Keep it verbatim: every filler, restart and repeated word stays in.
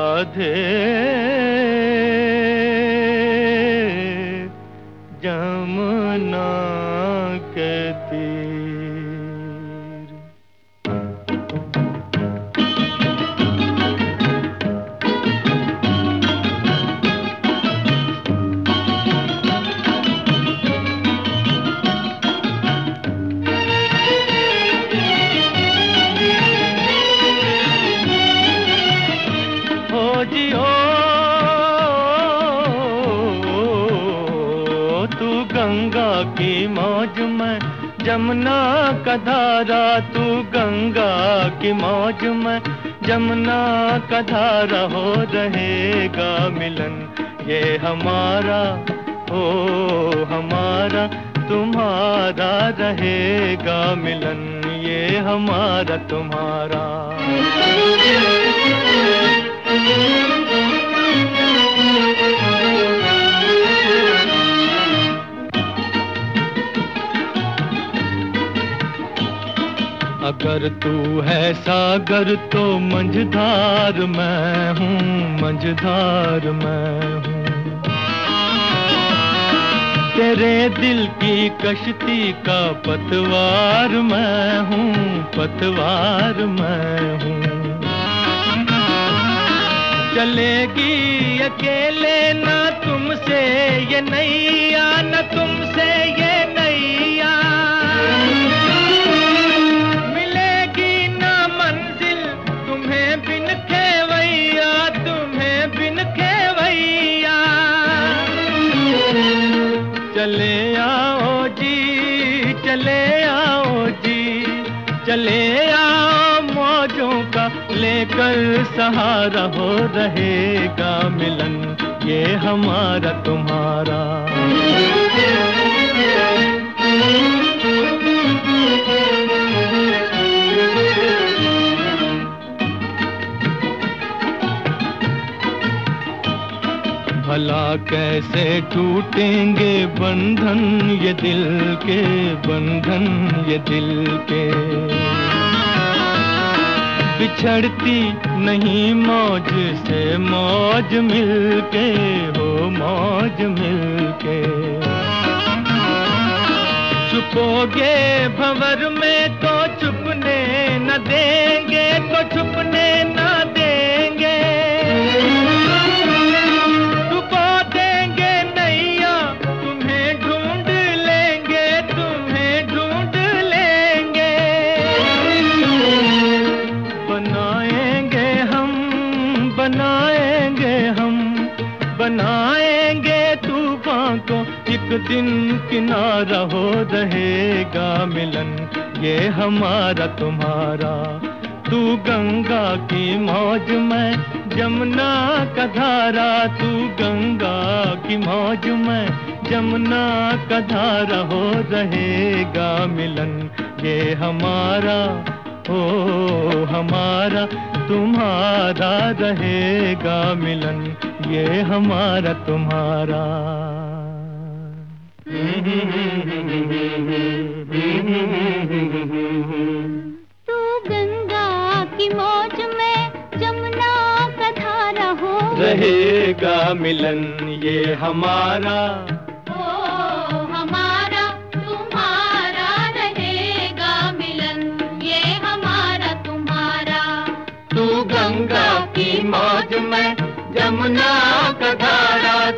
राधे जमुना के तीर। हो जियो तू गंगा की मौज में, जमुना का धारा, तू गंगा की मौज में, जमुना का धारा। हो रहेगा मिलन ये हमारा, ओ हमारा तुम्हारा, रहेगा मिलन ये हमारा तुम्हारा। अगर तू है सागर तो मंझधार मैं हूँ, मंझधार मैं हूँ। तेरे दिल की कश्ती का पतवार मैं हूँ, पतवार मैं हूँ। चलेगी अकेले ना तुमसे ये नैया, न तुमसे ये नैया। मिलेगी ना मंजिल तुम्हें बिन खेवैया, तुम्हें बिन खेवैया। चले आओ जी, चले आओ जी, चले आओ मौजों का लेकर सहारा। हो रहेगा मिलन ये हमारा तुम्हारा। भला कैसे टूटेंगे बंधन ये दिल के, बंधन ये दिल के। बिछड़ती नहीं मौज से मौज मिलके, हो मौज मिलके। छुपोगे भंवर में तो छुपने न देंगे, तो छुपने न देंगे। डुबो देंगे नैया तुम्हें ढूंढ लेंगे, तुम्हें ढूंढ लेंगे। बनाएंगे हम, बनाएंगे हम, बनाएंगे तूफान को एक दिन किनारा। हो रहेगा मिलन ये हमारा तुम्हारा। तू गंगा की मौज में, जमुना का धारा, तू गंगा की मौज में, जमुना का धारा। हो रहेगा मिलन ये हमारा, ओ हमारा तुम्हारा, रहेगा मिलन ये हमारा तुम्हारा। तू गंगा की मौज में, जमुना का धारा। हो रहेगा मिलन ये हमारा, ओ हमारा तुम्हारा, रहेगा मिलन ये हमारा तुम्हारा। तू गंगा की मौज में, जमुना का धारा,